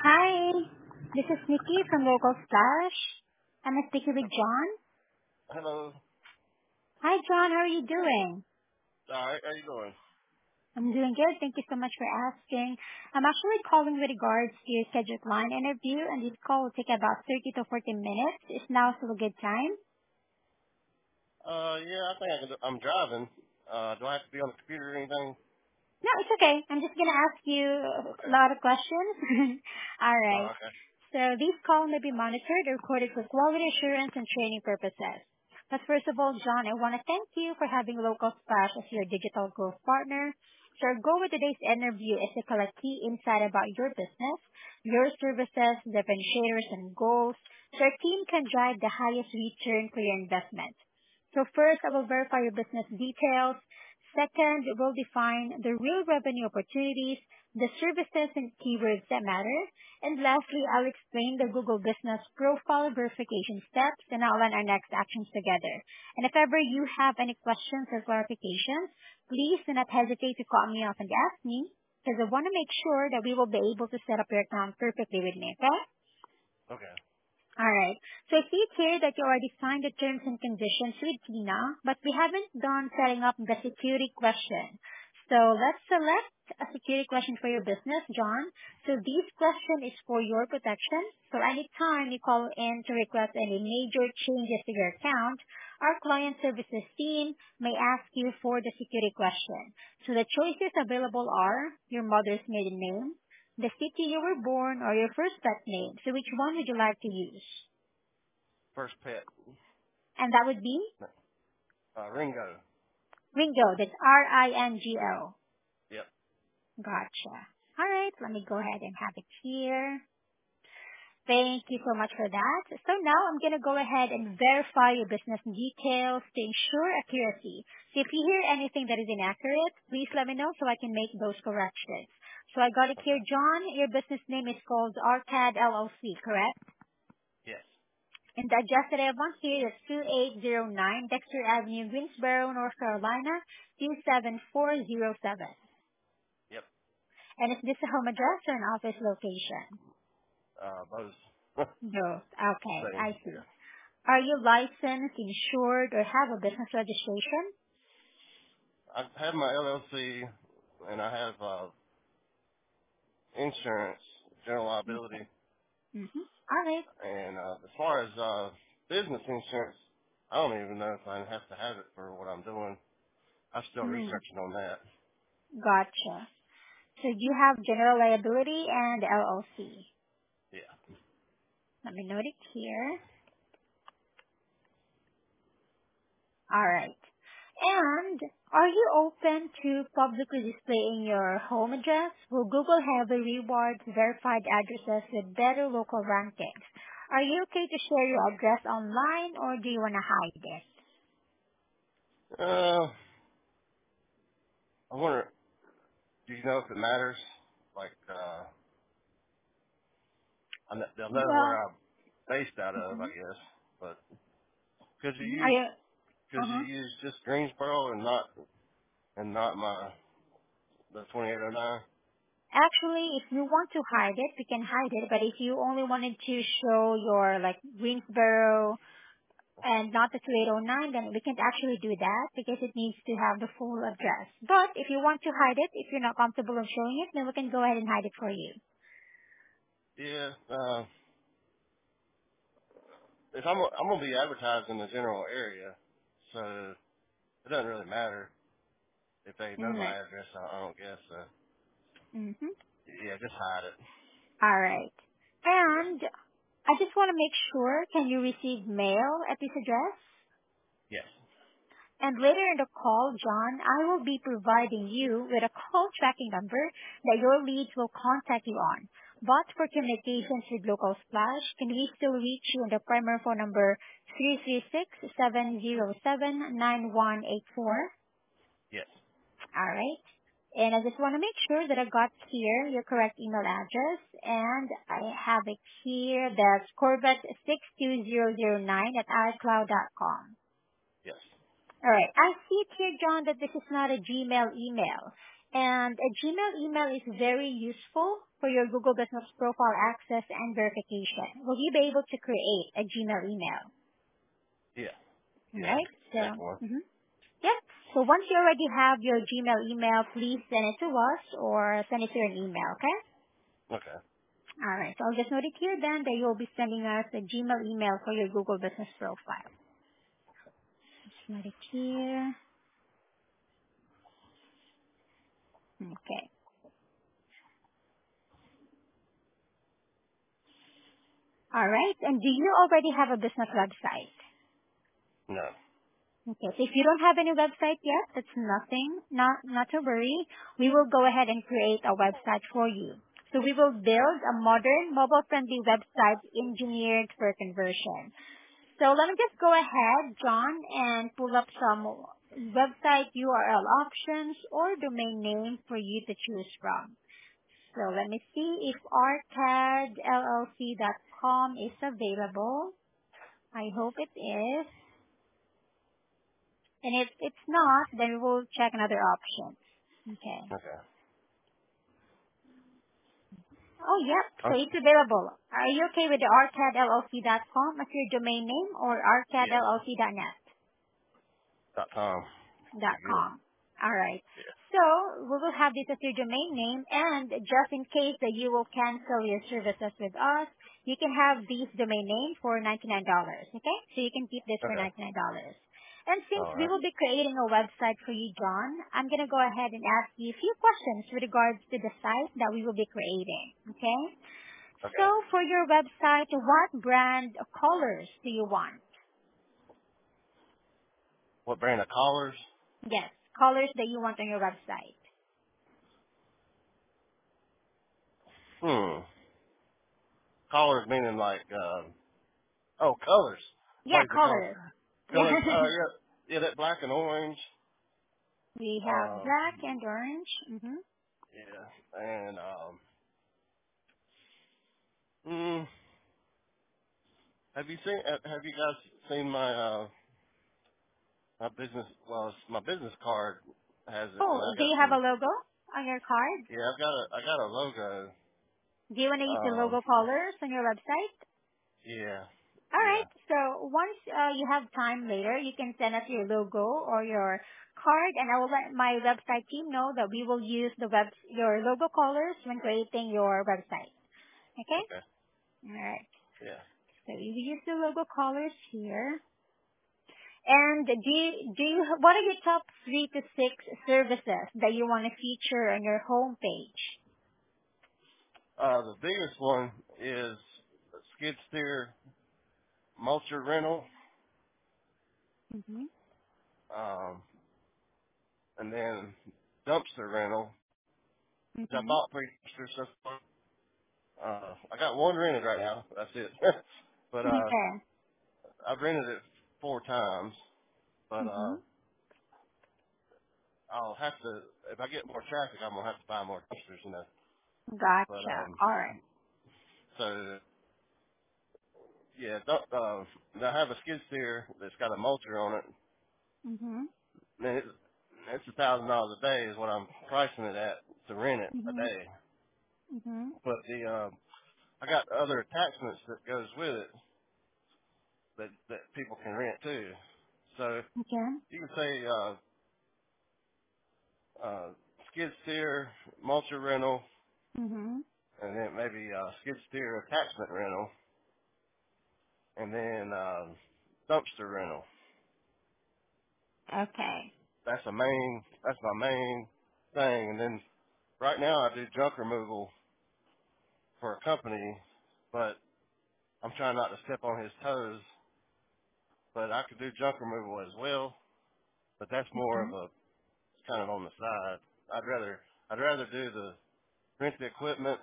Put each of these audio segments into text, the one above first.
Hi, this is Nikki from Local Splash. I'm speaking with John. Hello. Hi, John. How are you doing? All right. How you doing? I'm doing good. Thank you so much for asking. I'm actually calling with regards to your scheduled line interview, and this call will take about 30 to 40 minutes. Is now still a good time? Yeah, I think I can. I'm driving. Do I have to be on the computer or anything? No, it's okay. I'm just going to ask you a Okay. lot of questions. All right. Okay. So these calls may be monitored or recorded for quality assurance and training purposes. But first of all, John, I want to thank you for having Local Splash as your digital growth partner. So our goal with today's interview is to collect key insight about your business, your services, differentiators, and goals, so our team can drive the highest return for your investment. So first, I will verify your business details. Second, we'll define the real revenue opportunities, the services and keywords that matter. And lastly, I'll explain the Google Business Profile verification steps and outline our next actions together. And if ever you have any questions or clarifications, please do not hesitate to call me up and ask me, because I want to make sure that we will be able to set up your account perfectly with me, okay? Okay. All right. So I see it here that you already signed the terms and conditions with Tina, but we haven't done setting up the security question. So let's select a security question for your business, John. So this question is for your protection. So anytime you call in to request any major changes to your account, our client services team may ask you for the security question. So the choices available are your mother's maiden name, the city you were born, or your first pet name. So which one would you like to use? First pet. And that would be Ringo. Ringo. That's Ringo. Yep. Gotcha. All right, let me go ahead and have it here. Thank you so much for that. So now I'm going to go ahead and verify your business details to ensure accuracy. So if you hear anything that is inaccurate, please let me know so I can make those corrections. So I got it here, Okay. John. Your business name is called Arcad LLC, correct? Yes. And the address that I have on here is 2809 Dexter Avenue, Greensboro, North Carolina, 27407. Yep. And is this a home address or an office location? Both. Both. Okay, Same. I see. Yeah. Are you licensed, insured, or have a business registration? I have my LLC, and I have insurance, general liability, Mm-hmm. All right. and as far as business insurance, I don't even know if I have to have it for what I'm doing. I'm still Mm, researching on that. gotcha. So you have general liability and LLC. Yeah. Let me note it here. All right. And are you open to publicly displaying your home address? Will Google heavily reward verified addresses with better local rankings? Are you okay to share your address online or do you want to hide it? Uh, I wonder, do you know if it matters? Like, they'll know where Well, I'm based out of, I mhm, guess. But could you mhm. Are use you, could you uh-huh. use just Greensboro and not my the 2809? Actually, if you want to hide it, we can hide it. But if you only wanted to show your like Greensboro and not the 2809, then we can't actually do that because it needs to have the full address. But if you want to hide it, if you're not comfortable in showing it, then we can go ahead and hide it for you. Yeah. If I'm gonna be advertised in the general area, so it doesn't really matter if they know my Mm-hmm. address. I don't guess. So Mm-hmm. yeah, just hide it. All right. Yeah. And I just want to make sure, can you receive mail at this address? Yes. And later in the call, John, I will be providing you with a call tracking number that your leads will contact you on. But for communications with Local Splash, can we still reach you on the primary phone number 336-707-9184? Yes. All right. And I just want to make sure that I got here your correct email address, and I have it here. That's Corvette62009 at iCloud.com. Yes. All right. I see it here, John, that this is not a Gmail email. And a Gmail email is very useful for your Google Business Profile access and verification. Will you be able to create a Gmail email? Yeah. All Yeah, I right. could make So, one. yep. So once you already have your Gmail email, please send it to us or send it to an email, okay? Okay. All right. So I'll just note it here then that you'll be sending us a Gmail email for your Google Business Profile. Just note it here. Okay. All right. And do you already have a business website? No. Okay. So if you don't have any website yet, that's nothing. Not to worry. We will go ahead and create a website for you. So we will build a modern, mobile-friendly website engineered for conversion. So let me just go ahead, John, and pull up some website URL options or domain name for you to choose from. So let me see if arcadllc.com is available. I hope it is. And if it's not, then we will check another option. Okay. Okay. Oh, yep. So it's available. Are you okay with the arcadllc.com as your domain name or Yeah. arcadllc.net? .com. Be good. .com. All right. Yeah. So we will have this as your domain name, and just in case that you will cancel your services with us, you can have this domain name for $99. Okay, so you can keep this for Okay. $99. And since All we right. will be creating a website for you, John, I'm gonna go ahead and ask you a few questions with regards to the site that we will be creating. Okay. So Okay. for your website, what brand of colors do you want? What brand of collars? Yes, colors that you want on your website. Collars meaning like, colors. Yeah, Like the color. colors. Colors, Yeah. yeah. Yeah, that black and orange. We have Uh, black and orange. yeah. And, mm, have you guys seen my business, my business card has it, and Oh, I do got you have a some, logo on your card? yeah, I got a logo. Do you want to use the Um, logo colors on your website? yeah, All yeah. right. So once you have time later, you can send us your logo or your card, and I will let my website team know that we will use your logo colors when creating your website. Okay? Okay, All right. yeah. So we use the logo colors here. And what are your top 3 to 6 services that you want to feature on your homepage? The biggest one is skid steer mulcher rental, Mm-hmm. um, and then dumpster rental, which I Mm-hmm. bought 3 dumpsters so far. I got one rented right now. That's it. But Okay. I've rented it 4 times. But Mm-hmm. I'll have to, if I get more traffic, I'm gonna have to buy more dumpsters, you know. But Gotcha. All right. so yeah, I have a skid steer that's got a mulcher on it. Mm-hmm. And it's $1,000 a day is what I'm pricing it at to rent it a Mm-hmm. day. Mm-hmm. But I got other attachments that goes with it that people can rent too. So Okay. you can say uh, skid steer, mulcher rental, Mm-hmm. and then maybe skid steer attachment rental, and then dumpster rental. Okay. That's my main thing. And then right now I do junk removal for a company, but I'm trying not to step on his toes. But I could do junk removal as well, but that's more Okay. of a kind of on the side. I'd rather do the rent the equipment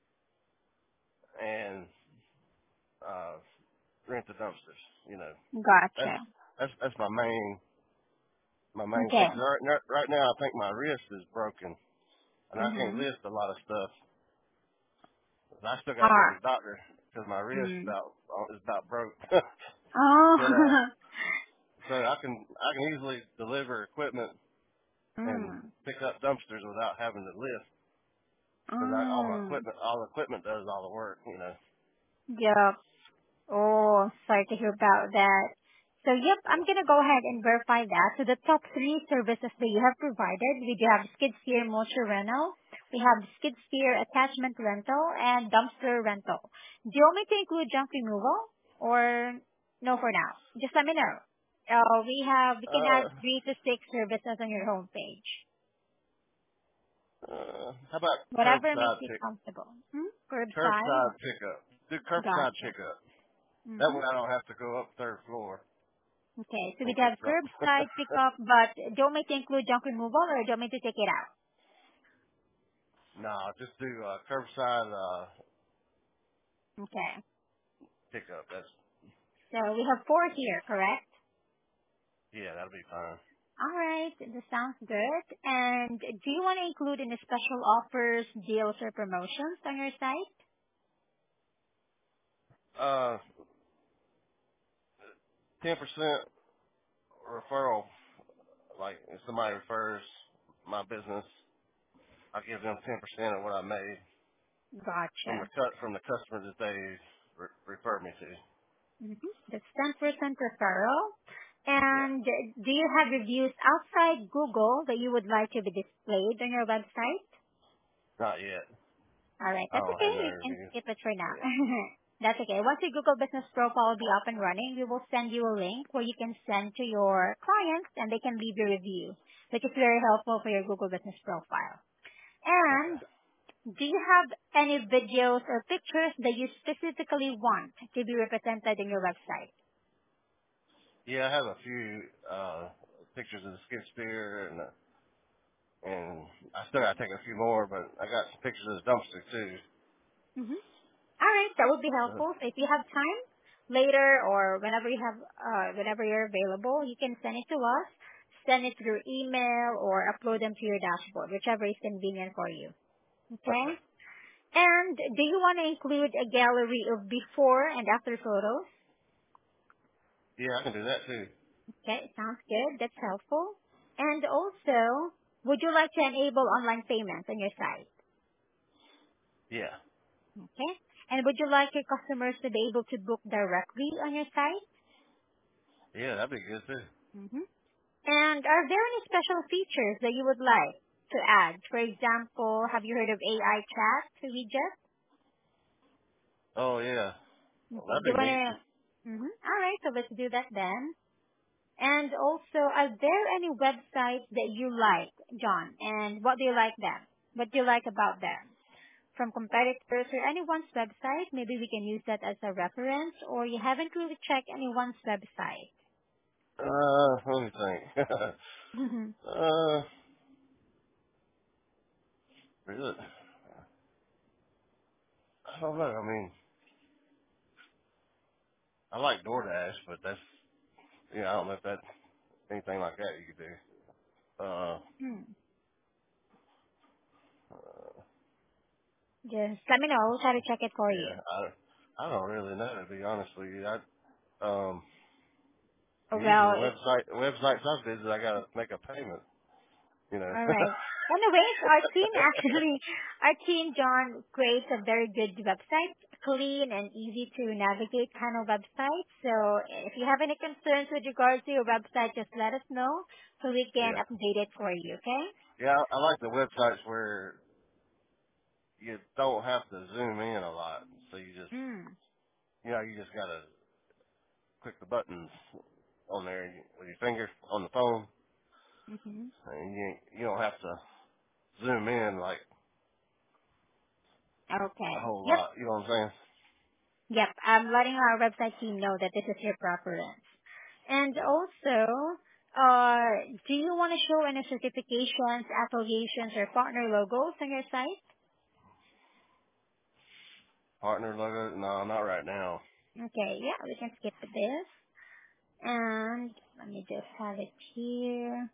and uh rent the dumpsters. You know, that's Gotcha. that's my main thing. Okay. 'Cause right now I think my wrist is broken and I can't Mm-hmm. lift a lot of stuff. I still got All to go to right. the doctor because my wrist Mm. is about broke. Oh. but so I can easily deliver equipment and Mm. pick up dumpsters without having to lift. Because Mm. all the equipment does all the work, you know. Yep. Oh, sorry to hear about that. So yep, I'm Yeah. gonna go ahead and verify that. So the top three services that you have provided, we do have skid steer motor rental, we have skid steer attachment rental, and dumpster rental. Do you want me to include junk removal or no for now? Just let me know. We can add Uh, 3 to 6 services on your homepage. how about Whatever makes you comfortable. Curbside. curbside pickup? Do curbside Gotcha. pickup. That Mm-hmm. way I don't have to go up third floor Okay, so we and have get something. curbside pickup, but do you want me to include junk removal or do you want me to take it out? No, just do curbside Okay, pickup. That's so we have 4 here, correct? yeah, that'll be fine. All right, this sounds good. And do you want to include any special offers, deals, or promotions on your site? 10% referral. Like if somebody refers my business, I give them 10% of what I made Gotcha. from the customer that they refer me to. That's 10% referral. Yeah, And do you have reviews outside Google that you would like to be displayed on your website? not yet. All right, I that's don't okay. have no You can reviews. skip it for now. Yeah. That's okay. Once your Google Business Profile will be up and running, we will send you a link where you can send to your clients and they can leave a review, which is very helpful for your Google Business Profile. Okay. And do you have any videos or pictures that you specifically want to be represented in your website? Yeah, I have a few pictures of the skid steer and I still gotta take a few more, but I got some pictures of the dumpster too. Mm-hmm. All right, that would be So, helpful. So if you have time later or whenever you're available, you can send it to us. Send it through email or upload them to your dashboard, whichever is convenient for you. Okay? okay. And do you want to include a gallery of before and after photos? Yeah, I can do that too. Okay, sounds good. That's helpful. And also, would you like to enable online payments on your site? Yeah. Okay? And would you like your customers to be able to book directly on your site? Yeah, that'd be good too. Mm-hmm. And are there any special features that you would like to add? For example, have you heard of AI chat widget? Oh yeah. Well, Okay, do you that'd be want neat. to? All right, so let's do that then. And also, are there any websites that you like, John? And what do you like them? What do you like about them? From competitors or anyone's website, maybe we can use that as a reference, or you haven't really checked anyone's website. Let me think. Mm-hmm. uh, really? I don't know. I mean, I like DoorDash, but that's I don't know if that's anything like that you could do. Uh, Just let me know. I'll try to check it for you. yeah, I don't really know to be honest with you. Usually Well, the websites I visit, I gotta make a payment. You know. all right. Anyways, our team, John, creates a very good website, clean and easy to navigate kind of website. So if you have any concerns with regards to your website, just let us know so we can Yeah. update it for you, okay? Yeah, I like the websites where you don't have to zoom in a lot. So Mm. you just gotta click the buttons on there with your finger on the phone, Mm-hmm. and you don't have to zoom in like a Okay. whole Yep. lot. You know what I'm saying? Yep. I'm letting our website team know that this is your preference. And Yeah. also, do you want to show any certifications, affiliations, or partner logos on your site? Partner logo? No, not right now. Okay, yeah, we can skip this. And let me just have it here.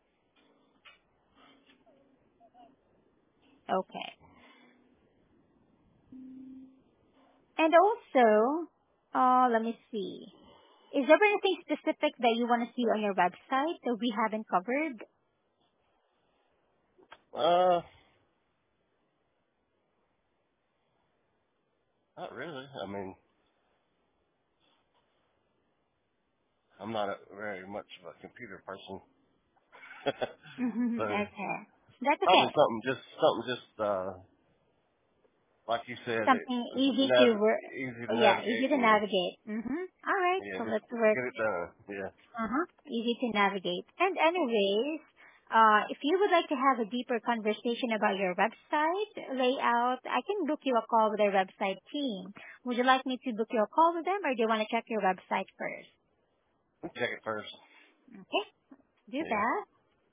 Okay. And also, let me see. Is there anything specific that you want to see on your website that we haven't covered? Uh, not really. I mean, I'm not very much of a computer person. So Okay. That's probably okay. something just like you said, Something easy to work. easy to Yeah, easy navigate to and navigate. All right. yeah, So just let's work. get it done. Yeah. Easy to navigate. And anyways, if you would like to have a deeper conversation about your website layout, I can book you a call with our website team. Would you like me to book you a call with them, or do you want to check your website first? Check it first. Okay, do Yeah. that.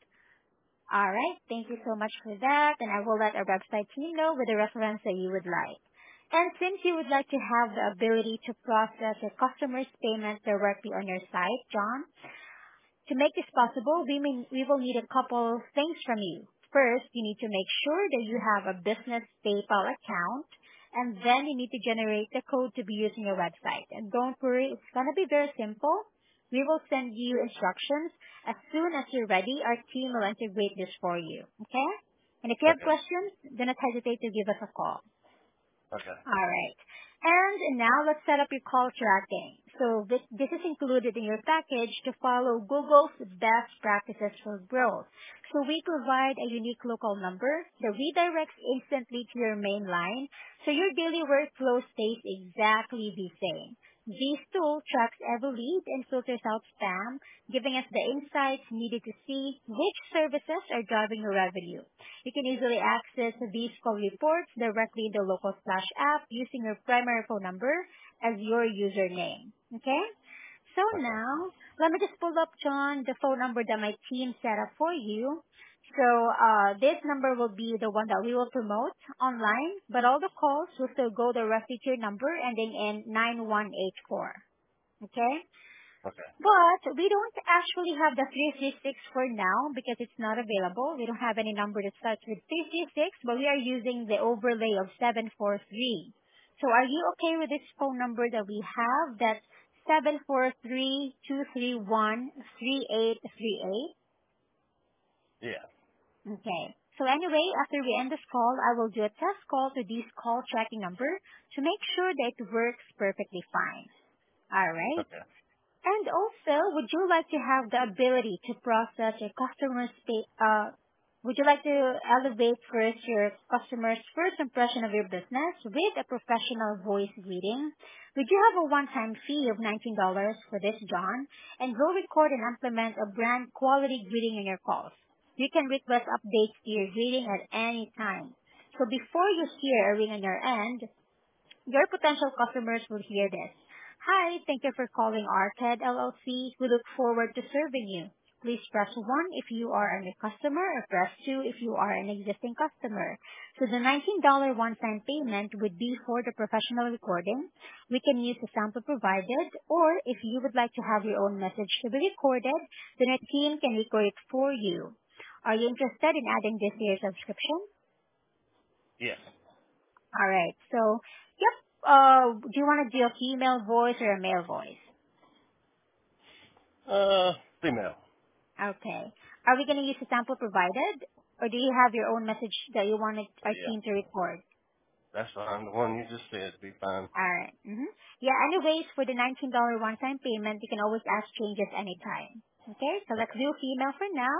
All right. Thank you so much for that, and I will let our website team know with the reference that you would like. And since you would like to have the ability to process your customer's payment directly on your site, John, to make this possible, we will need a couple things from you. First, you need to make sure that you have a business PayPal account, and then you need to generate the code to be used on your website. And don't worry, it's going to be very simple. We will send you instructions. As soon as you're ready, our team will integrate this for you. Okay? And if you have Okay. questions, do not hesitate to give us a call. Okay. All right. And now let's set up your call tracking. So this is included in your package to follow Google's best practices for growth. So we provide a unique local number that redirects instantly to your main line, so your daily workflow stays exactly the same. This tool tracks every lead and filters out spam, giving us the insights needed to see which services are driving your revenue. You can easily access these call reports directly in the Local Splash app using your primary phone number as your username. Okay? So Okay. now, let me just pull up, John, the phone number that my team set up for you. So this number will be the one that we will promote online, but all the calls will still go directly to your number ending in 9184. Okay? Okay. But we don't actually have the 336 for now because it's not available. We don't have any number that starts with 336, but we are using the overlay of 743. So are you okay with this phone number that we have? That's 743-231-3838. Yeah. Okay. So anyway, after we end this call, I will do a test call to this call tracking number to make sure that it works perfectly fine. All right. Okay. And also, would you like to have the ability to process your would you like to elevate first your customer's first impression of your business with a professional voice greeting? We do have a one-time fee of $19 for this, John, and we'll record and implement a brand quality greeting in your calls. You can request updates to your greeting at any time. So before you hear a ring on your end, your potential customers will hear this. Hi, thank you for calling Arcad LLC. We look forward to serving you. Please press 1 if you are a new customer or press 2 if you are an existing customer. So the $19 one-time payment would be for the professional recording. We can use the sample provided, or if you would like to have your own message to be recorded, then a team can record it for you. Are you interested in adding this to your subscription? Yes. All right. So, yep. Do you want to do a female voice or a male voice? Female. Okay. Are we going to use the sample provided, or do you have your own message that you want our Yeah. team to record? That's fine. The one you just said be fine. All right. Yeah. Anyways, for the $19 one-time payment, you can always ask changes anytime. Okay. So let's Okay. do female for now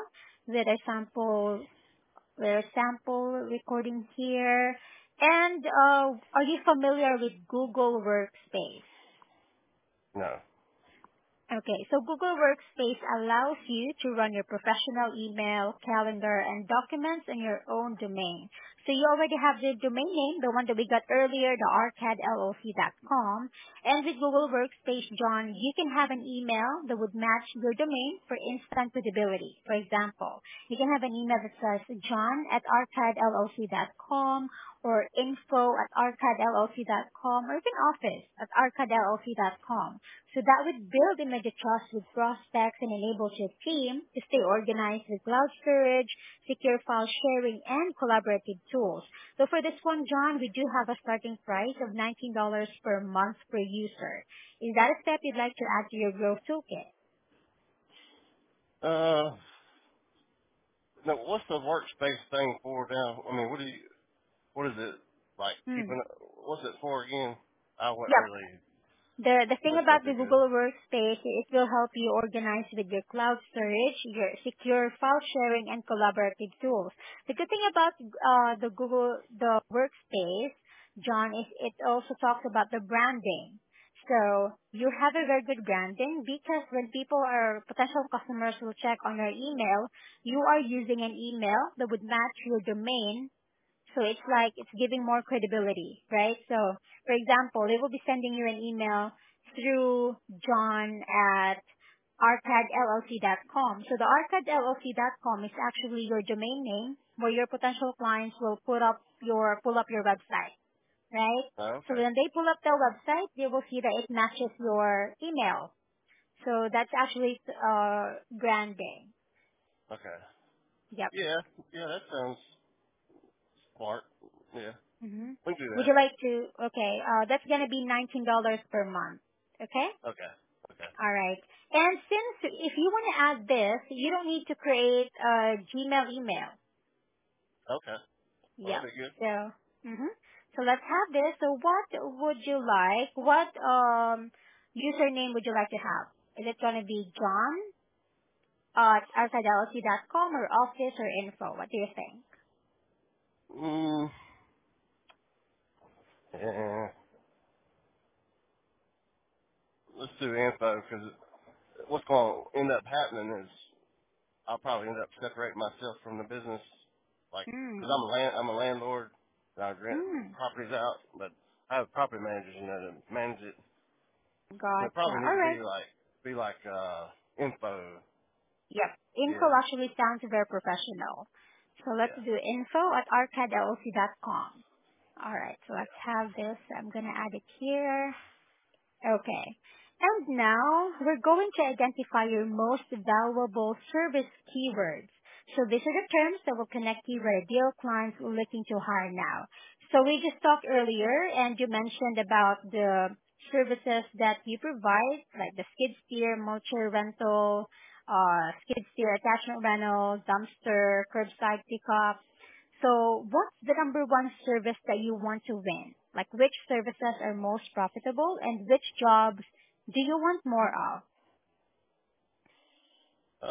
with a sample recording here. And are you familiar with Google Workspace? No. Okay, so Google Workspace allows you to run your professional email, calendar, and documents in your own domain. So you already have the domain name, the one that we got earlier, the arcadllc.com. And with Google Workspace, John, you can have an email that would match your domain for instant visibility. For example, you can have an email that says john at arcadllc.com or info at arcadllc.com or even office at arcadllc.com. So that would build immediate trust with prospects and enables your team to stay organized with cloud storage, secure file sharing, and collaborative tools. So for this one, John, we do have a starting price of $19 per month per user. Is that a step you'd like to add to your growth toolkit? Uh, No, what's the workspace thing for now? I mean, what is it like Hmm. keeping? What's it for again? I wasn't Yep. really The thing listening about too the good. Google Workspace, it will help you organize with your cloud storage, your secure file sharing, and collaborative tools. The good thing about the Workspace, John, is it also talks about the branding. So you have a very good branding because when people or potential customers will check on your email, you are using an email that would match your domain, so it's like it's giving more credibility, right? So, for example, they will be sending you an email through John at arcadllc.com. So the arcadllc.com is actually your domain name where your potential clients will pull up your website, right? Oh, So okay, when they pull up the website, they will see that it matches your email. So that's actually branding. okay, Yep. yeah, yeah, that sounds smart. Yeah, hmm we can do Would that. you like to? Okay, that's gonna be $19 per month. Okay. Okay, okay, All right. And since if you want to add this, you don't need to create a Gmail email. okay. Well, Yep. that'd be good. So, so let's have this. So, what would you like? What username would you like to have? Is it gonna be John at arcadelity.com or office or info? What do you think? Mm, yeah, let's do info because what's going to end up happening is I'll probably end up separating myself from the business, like, because Hmm. I'm a landlord, and I rent Hmm. properties out, but I have property managers, to manage it. So it Gotcha. probably need All to right. be like info. Yep. Info Yeah, actually sounds very professional. So let's yeah, do info at arcadelc.com. All right. So let's have this. I'm going to add it here. Okay. And now we're going to identify your most valuable service keywords. So these are the terms that will connect you with ideal clients we're looking to hire now. So we just talked earlier and you mentioned about the services that you provide, like the skid steer, mulcher rental, skid steer attachment rental, dumpster, curbside pickup. So what's the number one service that you want to win? Like which services are most profitable and which jobs do you want more of? yeah.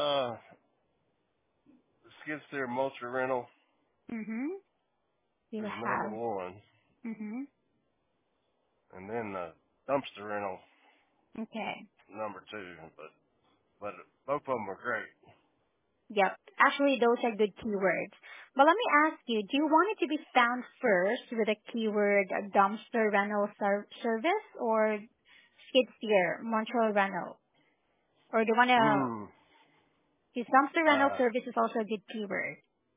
The skid steer mulcher rental Mm-hmm. You is number have. one, Mm-hmm. and then the dumpster rental Okay. number two. But both of them are great. Yep. Actually, those are good keywords. But let me ask you, do you want it to be found first with a keyword dumpster rental service or skid steer, Montreal rental? Or do you want to, Hmm. is dumpster rental Uh. service is also a good keyword?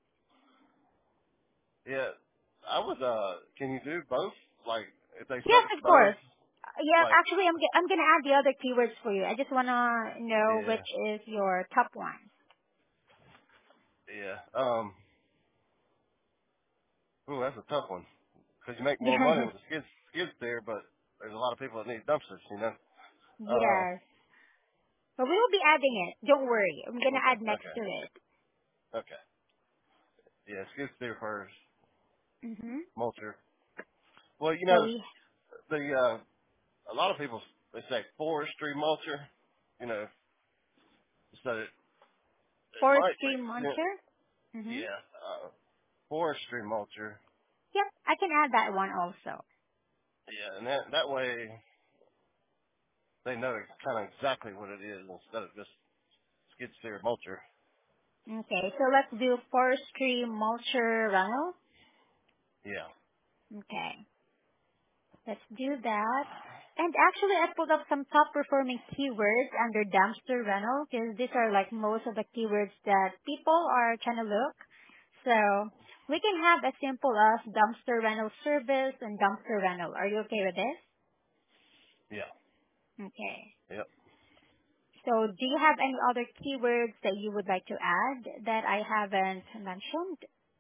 Yeah. I was. Can you do both? Like if they Yes, search of both, course. Yeah, like actually, I'm gonna add the other keywords for you. I just wanna know yeah, which is your top one. yeah. Ooh, that's a tough one because you make more money Yes, with the skids there, but there's a lot of people that need dumpsters. Uh. yes. But we will be adding it. Don't worry. I'm gonna Okay. add next Okay. to it. Okay. Yeah, skids there first. Mhm. Mulcher. Well, So we the a lot of people they say forestry mulcher. You know, so it might forestry make sense. muncher. Mhm. Yeah. Forestry mulcher. Yep, I can add that one also. Yeah, and that way they know kind of exactly what it is instead of just skid steer mulcher. Okay, so let's do forestry mulcher runnel. Yeah. Okay. Let's do that. And actually, I pulled up some top performing keywords under dumpster rental because these are like most of the keywords that people are trying to look. So we can have as simple as dumpster rental service and dumpster rental. Are you okay with this? Yeah. Okay. Yep. So do you have any other keywords that you would like to add that I haven't mentioned?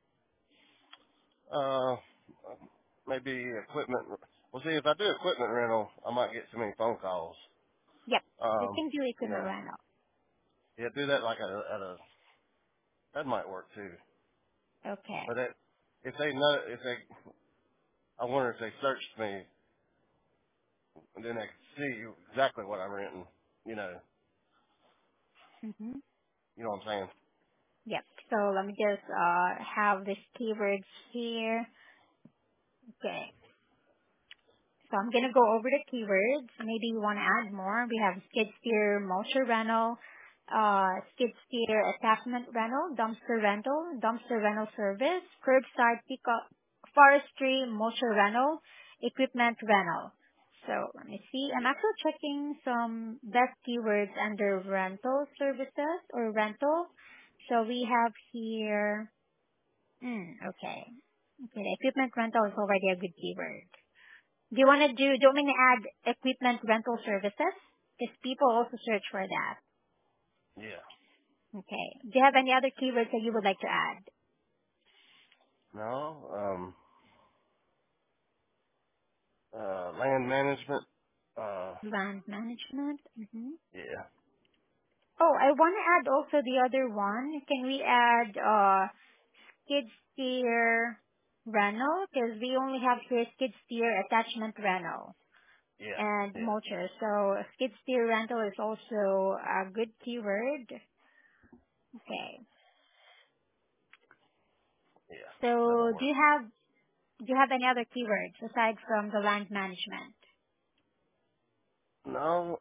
Uh, maybe equipment. Well, see, if I do equipment rental, I might get too many phone calls. Yep. We Um, can do you equipment know, rental. yeah, do that like at a that might work too. Okay. But if they know, I wonder if they searched me, and then they could see exactly what I'm renting. You know, Mm-hmm. you know what I'm saying? Yep. So let me just have these keywords here. Okay. So I'm gonna go over the keywords. Maybe you want to add more. We have skid steer, mulcher rental, skid steer attachment rental, dumpster rental service, curbside pickup, forestry, mulcher rental, equipment rental. So let me see. I'm Yeah. actually checking some best keywords under rental services or rental. So we have here. Okay. Okay, the equipment rental is already a good keyword. Do you want me to add equipment rental services? Because people also search for that. Yeah. Okay. Do you have any other keywords that you would like to add? No. Land management. Land management. Yeah. Oh, I want to add also the other one. Can we add skid steer rental? Because we only have here skid steer attachment rental Yeah. and Yeah. mulcher. So skid steer rental is also a good keyword. Okay. Yeah. That'll So work. do you have any other keywords aside from the land management? No.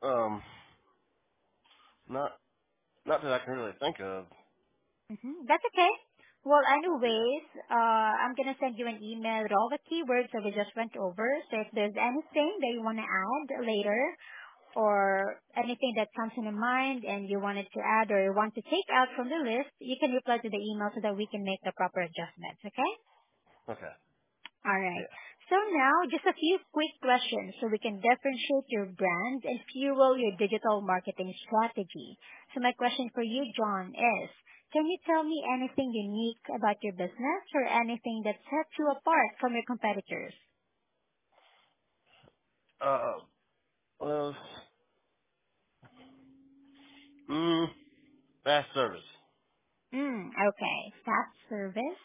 Not that I can really think of. That's okay. Well, Yeah. anyways, I'm gonna send you an email with all the keywords that we just went over. So if there's anything that you want to add later, or anything that comes in your mind and you wanted to add or you want to take out from the list, you can reply to the email so that we can make the proper adjustments. Okay? Okay. All right. Yeah. So now, just a few quick questions so we can differentiate your brand and fuel your digital marketing strategy. So my question for you, John, is, can you tell me anything unique about your business or anything that sets you apart from your competitors? Uh. Well. Mm. Fast service. Okay. Fast service.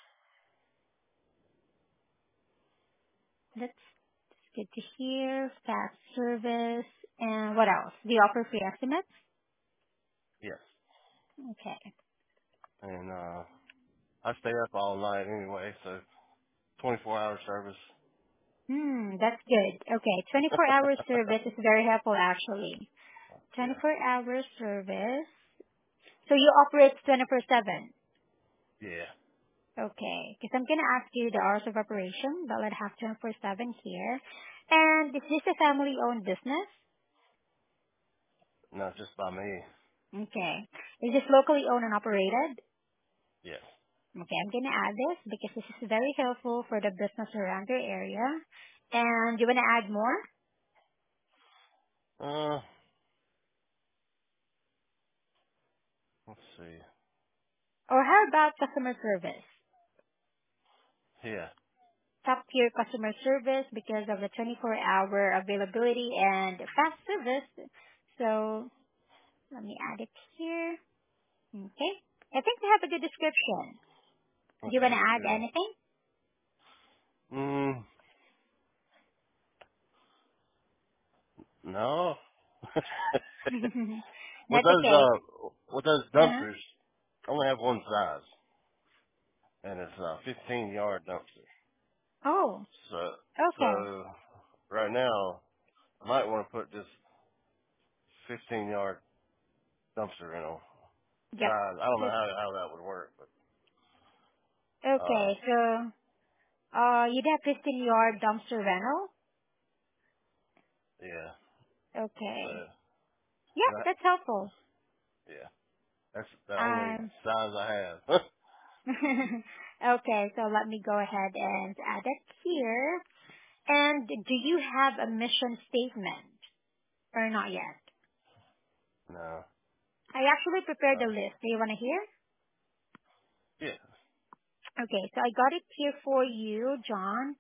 That's good to hear. Fast service. And what else? Do you offer free estimates? Yes. Okay. And I stay up all night anyway, so 24-hour service. That's good. Okay, 24-hour service is very helpful actually. Yeah. 24-hour service. So you operate 24/7. Yeah. Okay, because I'm gonna ask you the hours of operation, but let's have 24/7 here. And is this a family-owned business? Not just by me. Okay. Is this locally owned and operated? Yes. Okay, I'm gonna add this because this is very helpful for the business around your area. And you wanna add more? Uh. Let's see. Or how about customer service? Yeah. Top-tier customer service because of the 24-hour availability and fast service. So let me add it here. Okay. I think we have a good description. Do you want Okay. to add Good. anything? Mm. No. That's okay. With those Uh-huh. dumpsters, I only have one size, and it's a 15-yard dumpster. Oh, So, okay. so right now, I might want to put this 15-yard dumpster in a Yep. size. I don't know Just, how that would work, but okay. So, you'd have 15-yard dumpster rental? yeah. So, Okay. Yep, and that's helpful. yeah, that's the only Um, size I have. okay, so let me go ahead and add it here. And do you have a mission statement or not yet? No. I actually prepared the Uh, list. Do you want to hear? yeah. Okay, so I got it here for you, John.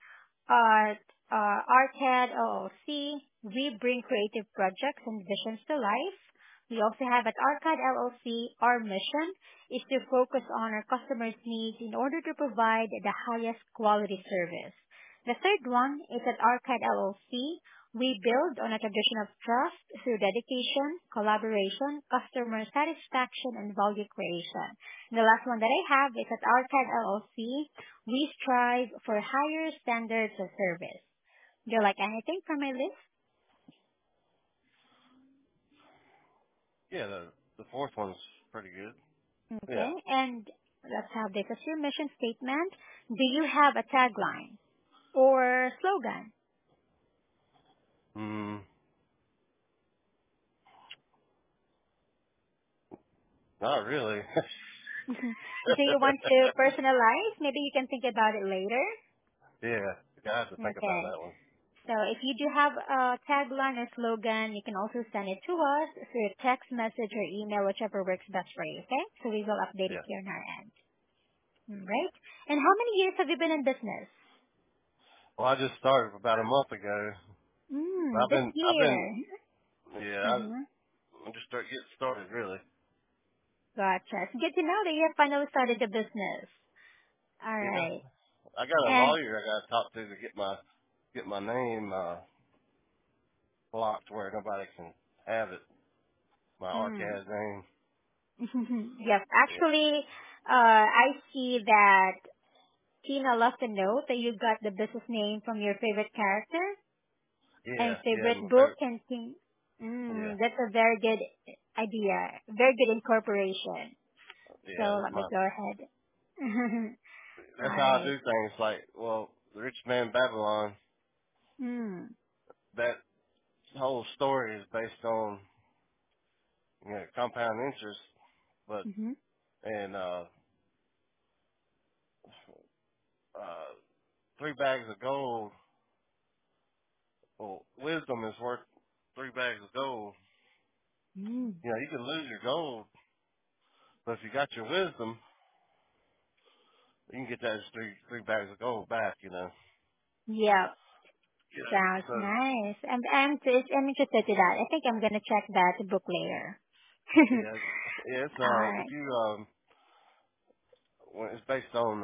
Arcad LLC. We bring creative projects and visions to life. We also have at Arcad LLC, our mission is to focus on our customers' needs in order to provide the highest quality service. The third one is at Arcad LLC, we build on a tradition of trust through dedication, collaboration, customer satisfaction, and value creation. And the last one that I have is at Arcad LLC, we strive for higher standards of service. Do you like anything from my list? Yeah, the fourth one's pretty good. Yeah. Okay, and let's have this as your mission statement. Do you have a tagline or slogan? Mm, not really. Do you want to personalize? Maybe you can think about it later. Yeah, I have to think about Okay. that one. So if you do have a tagline or slogan, you can also send it to us through a text message or email, whichever works best for you, okay? So we will update it Yeah. here on our end. All right. And how many years have you been in business? Well, I just started about a month ago. This I've been, year. yeah, Mm-hmm. I'm just getting started really. Gotcha. It's good to know that you have finally started the business. All Yeah. right. I got a And lawyer I got to talk to get my name blocked where nobody can have it. My mm, Arcad name. yes, Yeah. actually, I see that Tina left a note that you got the business name from your favorite character and Yeah, favorite my book favorite. and Yeah. that's a very good idea, very good incorporation. So Yeah, let me go ahead. All that's how I right. do things. Like, well, the rich man Babylon. Mm. That whole story is based on compound interest, but Mm-hmm. and uh 3 bags of gold. Well, wisdom is worth 3 bags of gold. Mm. You can lose your gold, but if you got your wisdom, you can get that as three bags of gold back. Yep. Sounds So nice. I'm interested to that. I think I'm gonna check that book later. yeah, yeah. It's All if right. you when it's based on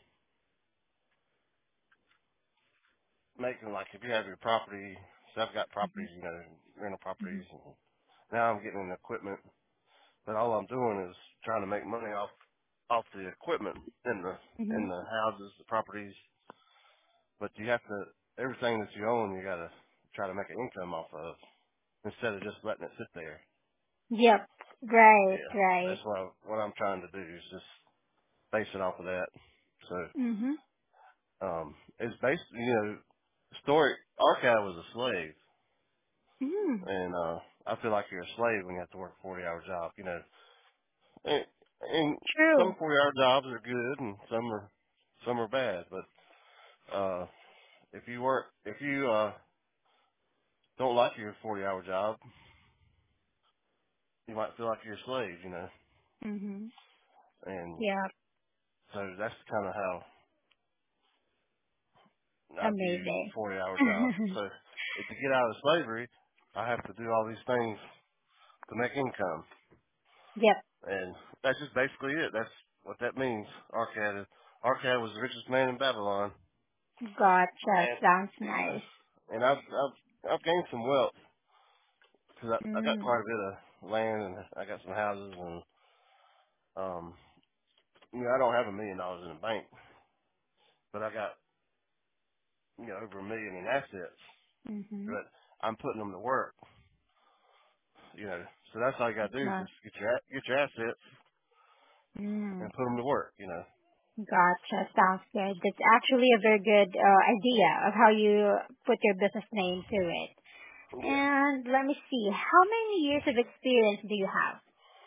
making, like, if you have your property. So I've got properties, rental properties, Mm-hmm. and now I'm getting equipment. But all I'm doing is trying to make money off the equipment Mm-hmm. in the houses, the properties. But you have to everything that you own, you got to try to make an income off of instead of just letting it sit there. Yep. Right. Yeah, Right. that's what I'm trying to do is just base it off of that. So Mm-hmm. it's based, story. Archive was a slave, Mm. and I feel like you're a slave when you have to work a 40-hour job. And some True. 40-hour jobs are good, and some are bad. But if you don't like your 40-hour job, you might feel like you're a slave. Mm-hmm. And Yep. so that's kind of how I view Amazing. 40-hour jobs. So to get out of slavery, I have to do all these things to make income. Yep. And that's just basically it. That's what that means. Arcad was the richest man in Babylon. Gotcha. And Sounds nice. and I've gained some wealth because I got Mm. quite a bit of land, and I got some houses, and um I don't have $1 million in the bank, but I got over $1 million in assets. Mm-hmm. But I'm putting them to work. So that's all you gotta do is Uh, just get your assets mm. and put them to work. Gotcha. Sounds good. That's actually a very good idea of how you put your business name to it. Yeah. And let me see. How many years of experience do you have?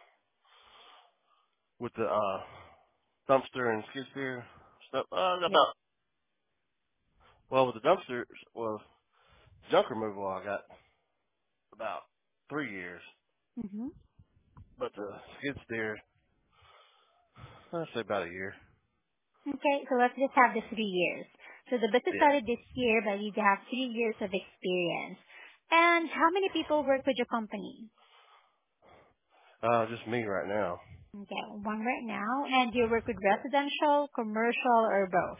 With the dumpster and skid steer stuff, Yep. with the dumpster, junk removal, I got about 3 years, Mm-hmm. but the skid steer, I'd say about a year. Okay, so let's just have the 3 years. So the business Yeah. started this year, but you have 3 years of experience. And how many people work with your company? Just me right now. Okay, one right now. And do you work with residential, commercial, or both?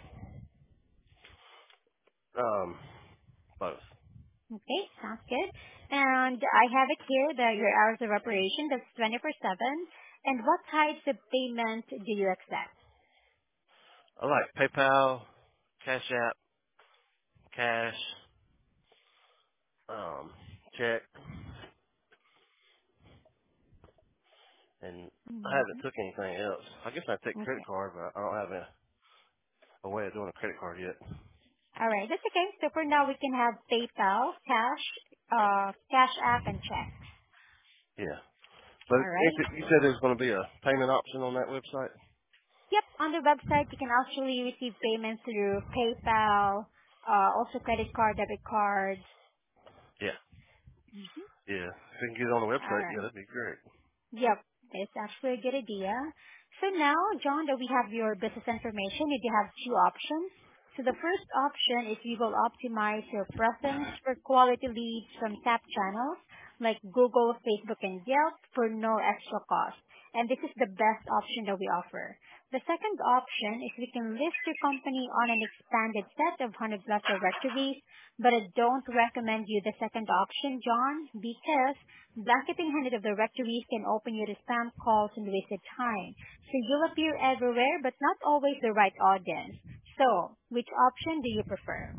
Um, both. Okay, sounds good. And I have it here that your hours of operation, that's 24/7. And what types of payment do you accept? I like PayPal, Cash App, cash, check, and I haven't Mhm. took anything else. I guess I take credit Okay. card, but I don't have a way of doing a credit card yet. All right, that's okay. So for now, we can have PayPal, Cash App, and checks. Yeah. But All right. you said there's going to be a payment option on that website? Yep, on the website, you can actually receive payments through PayPal, also credit card, debit cards. Yeah. Mhm. Yeah. If you can get it on the All website, yeah, right. that'd be great. Yep, that's actually a good idea. So now, John, that we have your business information, you do have two options. So the first option is we will optimize your presence for quality leads from tap channels like Google, Facebook, and Yelp for no extra cost. And this is the best option that we offer. The second option is we can list your company on an expanded set of 100 plus directories, but I don't recommend you the second option, John, because blanketing 100 of directories can open you to spam calls and wasted time. So you'll appear everywhere, but not always the right audience. So, which option do you prefer?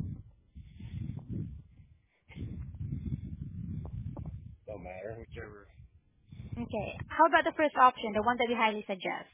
Don't matter, whichever. Okay. How about the first option, the one that we highly suggest?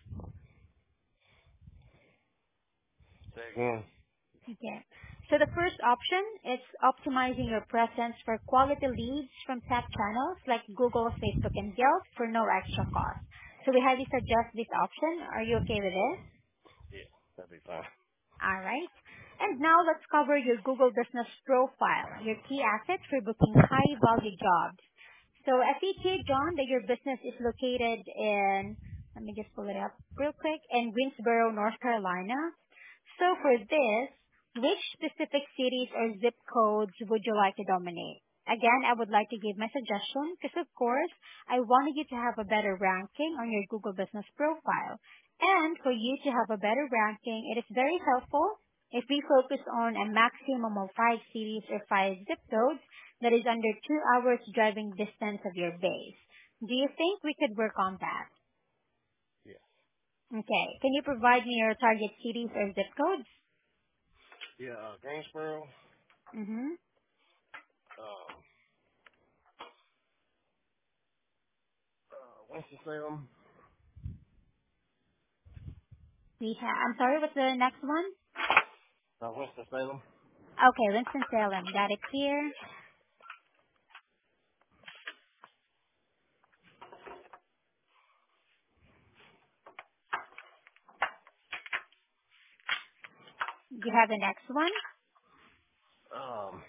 Say again. Okay. So the first option is optimizing your presence for quality leads from tech channels like Google, Facebook, and Yelp for no extra cost. So we highly suggest this option. Are you okay with it? Yeah, that'd be fine. All right. And now let's cover your Google Business Profile, your key asset for booking high-value jobs. So I see here, John, that your business is located in, let me just pull it up real quick, in Greensboro, North Carolina. So for this, which specific cities or zip codes would you like to dominate? Again, I would like to give my suggestion because, of course, I wanted you to have a better ranking on your Google Business Profile. And for you to have a better ranking, it is very helpful if we focus on a maximum of 5 cities or 5 zip codes that is under 2 hours driving distance of your base. Do you think we could work on that? Yeah. Okay. Can you provide me your target cities or zip codes? Yeah, Greensboro, Mm-hmm. um, Winston-Salem, I'm sorry, what's the next one? Winston-Salem, Okay, Winston-Salem. Got it here. You have the next one? um,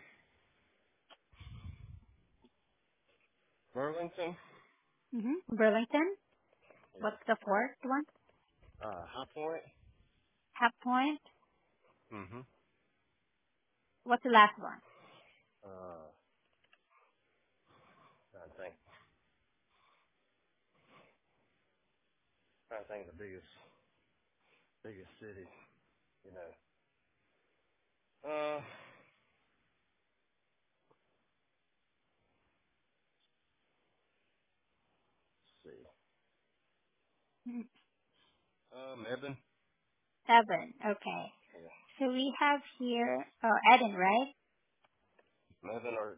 Burlington, Mm-hmm. Burlington. yeah, What's the fourth one? High Point, Half Point. mm-hmm, What's the last one? trying to think, of the biggest city, you know. Let's see, Mm, Mebane, 7. Okay. yeah, So we have here, Eden, right? Mebane, or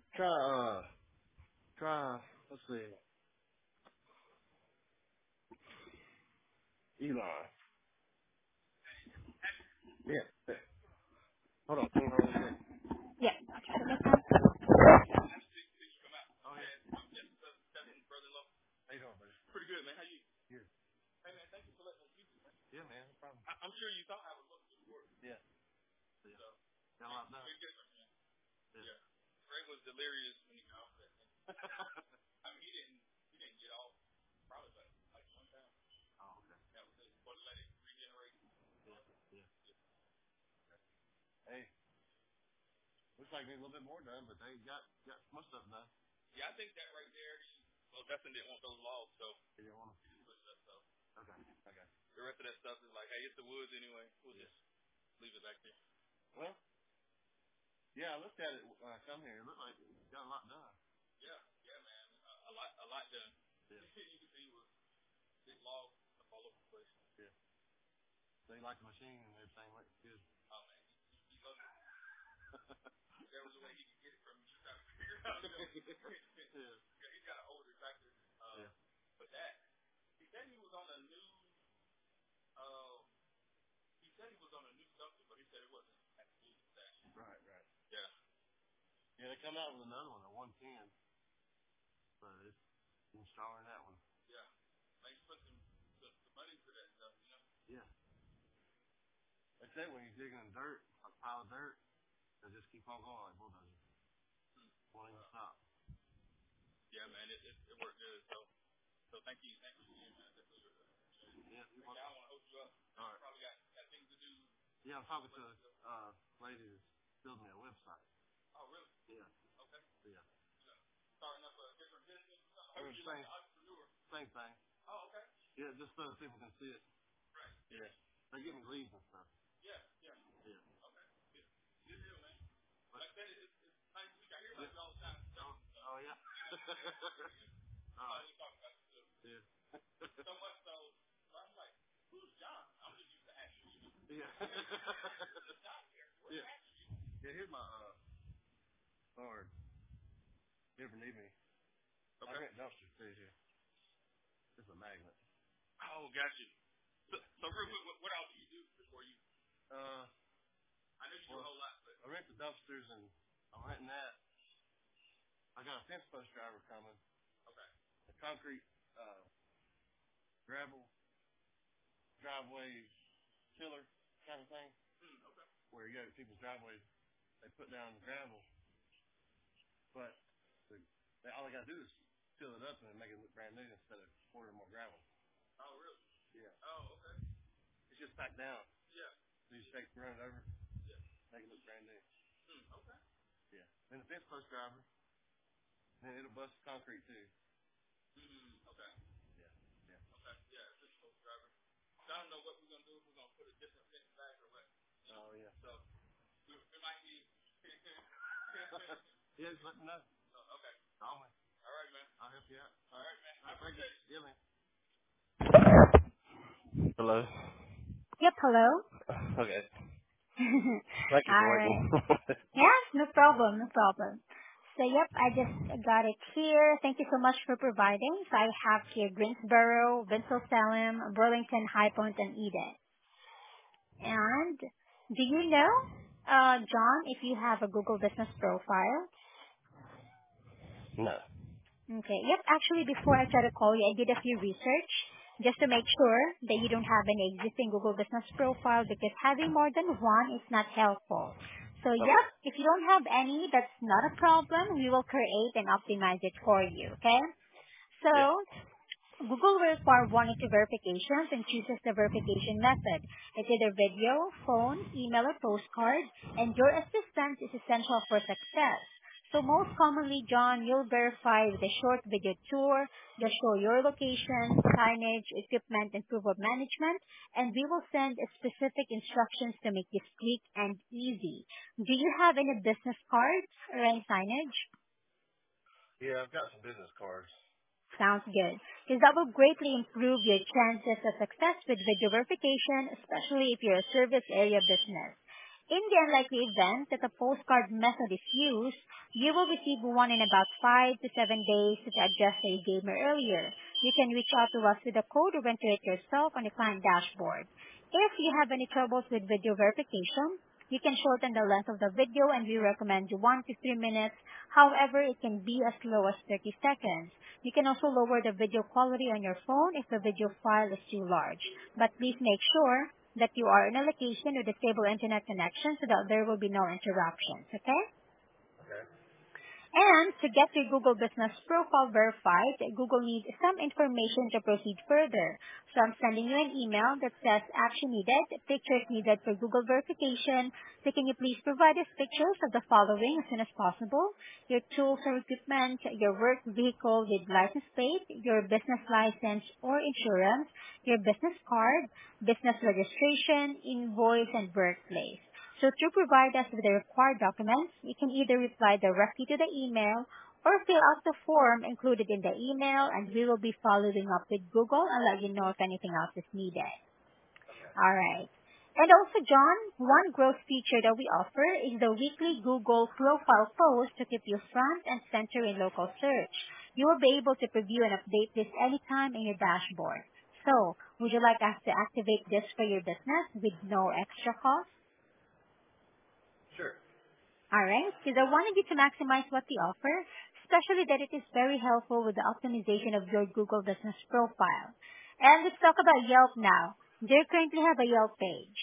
try, let's see, Elon, yeah, hold on, can you hold on a second? Yeah. Take your time. How you doing, buddy? Here. Yeah, man, no problem. Yeah. Yeah. Got a lot done. Yeah. Oh, okay. Yeah. Hey, looks like we need a little bit more done, but they got most of them done. Well, Dustin didn't want those logs, so You didn't want he just pushed that stuff. Okay. Okay. The rest of that stuff is like, hey, it's the woods anyway. We'll just leave it back there. Well, yeah, I looked at it when I come here. It looked like it got a lot done. Yeah, man, a lot done. Yeah. You can see was big logs up all over the place. Yeah. So you like the machine and everything went good. Oh man, he loves it. There was a way he could get it from me. He's trying to figure out. Yeah, he's got an older tractor. But he said he was on a new. He said he was on a new something, but he said it wasn't at the new station. Right. Yeah. Yeah, they come out with another one, a 110. So it's even stronger than that one. Yeah. Like put some money into that stuff, you know? Yeah. They say when you're digging in dirt, a pile of dirt, they just keep on going like bulldozers. Won't even stop. Yeah, man, it worked good. So thank you again, man. Yeah, I want to hold you up. All right. Probably got things to do. Yeah, I'm talking to a lady that's building me a website. Oh, really? Yeah. Okay. Yeah. Starting up a different business or something? Or you like an entrepreneur? Same thing. Oh, okay. Yeah, just so people can see it. Right. Yeah. They give me leads and stuff. Yeah. Yeah. Okay. Good deal, man. Like I said, it's nice to meet you. I hear about you all the time. Oh, yeah. We talk about it too. Yeah. So much so, I'm like, who's John? I'm just used to asking you. Yeah. Where's John here? Where's Ashley? Yeah, here's my card. If you ever need me. Okay. I rent dumpsters too here. It's a magnet. Oh, got you. So real quick, what else do you do before you? I know you do a whole lot, but I rent the dumpsters and I'm renting that. I got a fence post driver coming. Okay. A concrete gravel driveway filler kind of thing. Okay. Where you go to people's driveways, they put down the gravel, but all they got to do is fill it up and make it look brand new instead of pouring more gravel. Oh, really? Yeah. Oh, okay. It's just packed down. Yeah. So you just take run it over. Yeah. Make it look brand new. Okay. Yeah. Then the fence post driver, then it'll bust concrete too. Okay. Yeah. Okay. Yeah, fence post driver. So I don't know what we're gonna do. If we're gonna put a different fence back or what. Oh yeah. So we might be. Yeah, just let me know. Okay. Call me. All right, man. I'll help you out. All right, man. I appreciate it. Yeah, man. Hello. Yep, hello. Okay. Thank you All for right. waiting. Yeah, no problem, no problem. So, yep, I just got it here. Thank you so much for providing. So I have here Greensboro, Winston-Salem, Burlington, High Point, and Eden. And do you know, John, if you have a Google Business Profile? No. Okay. Yep. Actually, before I try to call you, I did a few research just to make sure that you don't have any existing Google Business Profile because having more than one is not helpful. So, yep, if you don't have any, that's not a problem. We will create and optimize it for you. Okay. Yeah. So, Google will require one or two verifications and chooses the verification method. It's either video, phone, email, or postcard, and your assistance is essential for success. So most commonly, John, you'll verify with a short video tour, just show your location, signage, equipment, and proof of management, and we will send specific instructions to make this quick and easy. Do you have any business cards or any signage? Yeah, I've got some business cards. Sounds good. Because that will greatly improve your chances of success with video verification, especially if you're a service area business. In the unlikely event that the postcard method is used, you will receive one in about 5 to 7 days to the address that you gave me earlier. You can reach out to us with a code or enter it yourself on the client dashboard. If you have any troubles with video verification, you can shorten the length of the video and we recommend 1 to 3 minutes. However, it can be as low as 30 seconds. You can also lower the video quality on your phone if the video file is too large. But please make sure that you are in a location with a stable internet connection so that there will be no interruptions, okay? Okay. And And to get your Google Business Profile verified, Google needs some information to proceed further. So I'm sending you an email that says action needed, pictures needed for Google verification. So can you please provide us pictures of the following as soon as possible? Your tools or equipment, your work vehicle with license plate, your business license or insurance, your business card, business registration, invoice, and workplace. So to provide us with the required documents, you can either reply directly to the email or fill out the form included in the email, and we will be following up with Google and let you know if anything else is needed. Okay. All right. And also, John, one growth feature that we offer is the weekly Google profile post to keep you front and center in local search. You will be able to preview and update this anytime in your dashboard. So, would you like us to activate this for your business with no extra cost? Sure. All right, because I wanted you to maximize what we offer, especially that it is very helpful with the optimization of your Google Business Profile. And let's talk about Yelp now. Do you currently have a Yelp page?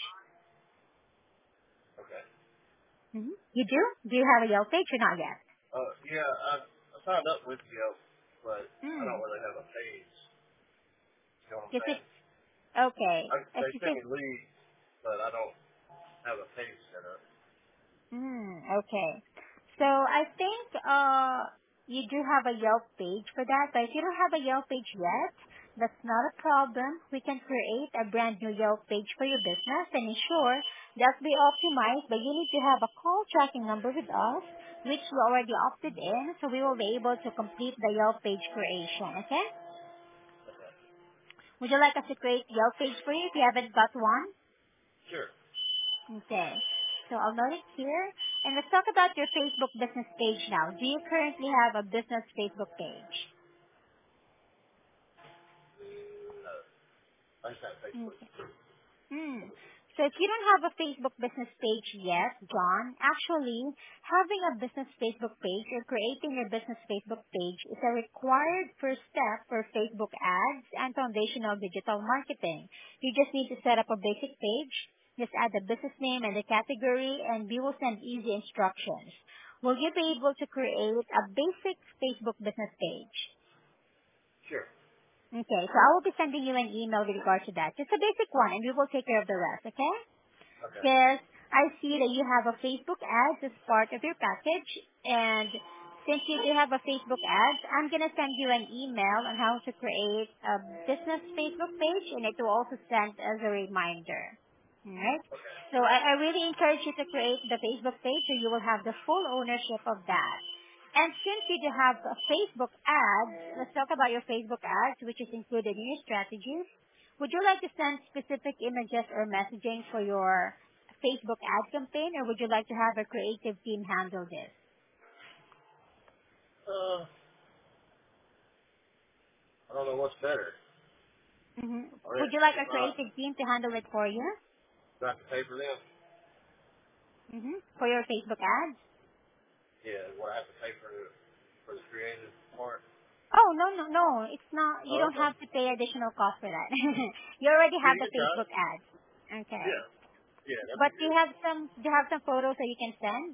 Okay. You do? Do you have a Yelp page or not yet? Yeah, I signed up with Yelp, but I Hmm. don't really have a page. You know what I'm Is it saying? okay? They Is send it me leads, but I don't have a page set up. Okay. So I think you do have a Yelp page for that, but if you don't have a Yelp page yet, that's not a problem. We can create a brand new Yelp page for your business and ensure that we optimize, but you need to have a call tracking number with us, which we already opted in, so we will be able to complete the Yelp page creation, okay? Would you like us to create Yelp page for you if you haven't got one? Sure. Okay. So I'll note it here. And let's talk about your Facebook business page now. Do you currently have a business Facebook page? No, I just have Facebook. Okay. So if you don't have a Facebook business page yet, John, actually having a business Facebook page or creating your business Facebook page is a required first step for Facebook ads and foundational digital marketing. You just need to set up a basic page, just add the business name and the category, and we will send easy instructions. Will you be able to create a basic Facebook business page? Sure. Okay, so I will be sending you an email with regard to that. Just a basic one, and we will take care of the rest, okay? Okay. Because I see that you have a Facebook ads as part of your package, and since you do have a Facebook ads, I'm going to send you an email on how to create a business Facebook page, and it will also send as a reminder. Alright? Okay. So I really encourage you to create the Facebook page so you will have the full ownership of that. And since you do have a Facebook ads, let's talk about your Facebook ads, which is included in your strategies. Would you like to send specific images or messaging for your Facebook ad campaign, or would you like to have a creative team handle this? I don't know what's better. I mean, Would you like a if I creative team to handle it for you? do I have to pay for them, For your Facebook ads? yeah, will I have to pay for the creative part? Oh, no, no, no. It's not. You Oh, don't okay. have to pay additional cost for that. You already Yeah, have you the can try it. Facebook ads. Okay. Yeah. Yeah, that'd But be do you good. have some photos that you can send?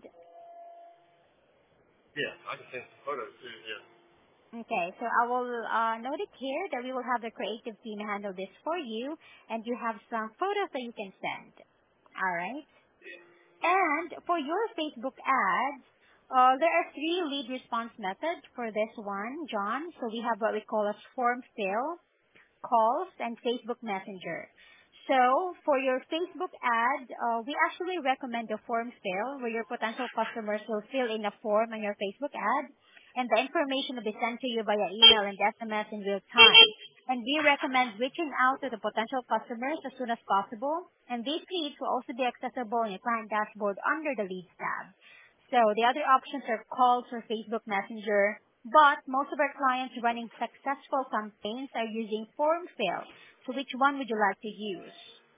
Yeah, I can send some photos too. Yeah. Okay, so I will note it here that we will have the creative team handle this for you, and you have some photos that you can send. All right. And for your Facebook ads, there are three lead response methods for this one, John. So we have what we call a form fill, calls, and Facebook Messenger. So for your Facebook ad, we actually recommend the form fill where your potential customers will fill in a form on your Facebook ad, and the information will be sent to you via email and SMS in real time. And we recommend reaching out to the potential customers as soon as possible, and these leads will also be accessible in your client dashboard under the Leads tab. So the other options are calls or Facebook Messenger, but most of our clients running successful campaigns are using form fill. So which one would you like to use?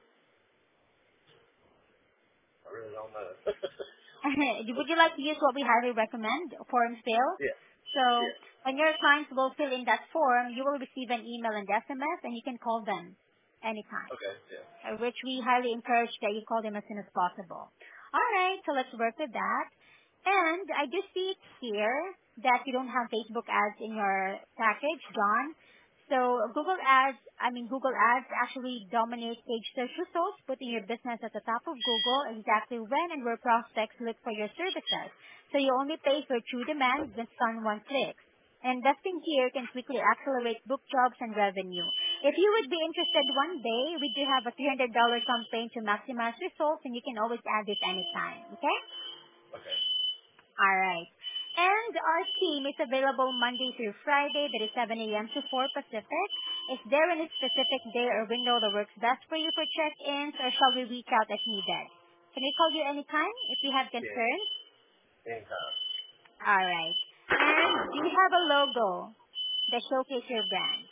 I really don't know. Would you like to use what we highly recommend, form fill? Yeah. So Yeah. when your clients will fill in that form, you will receive an email and SMS, and you can call them anytime, Okay. Yeah. which we highly encourage that you call them as soon as possible. All right, so let's work with that. And I do see it here that you don't have Facebook ads in your package, John. So Google Ads actually dominate page search results, putting your business at the top of Google exactly when and where prospects look for your services. So you only pay for true demand when someone clicks. Investing here can quickly accelerate book jobs and revenue. If you would be interested one day, we do have a $300 campaign to maximize results, and you can always add this anytime. Okay? Okay. All right. And our team is available Monday through Friday, that is 7 a.m. to 4 Pacific. Is there any specific day or window that works best for you for check-ins, or shall we reach out as needed? Can we call you anytime if we have Yeah. concerns? Anytime. All right. And do you have a logo that showcases your brand?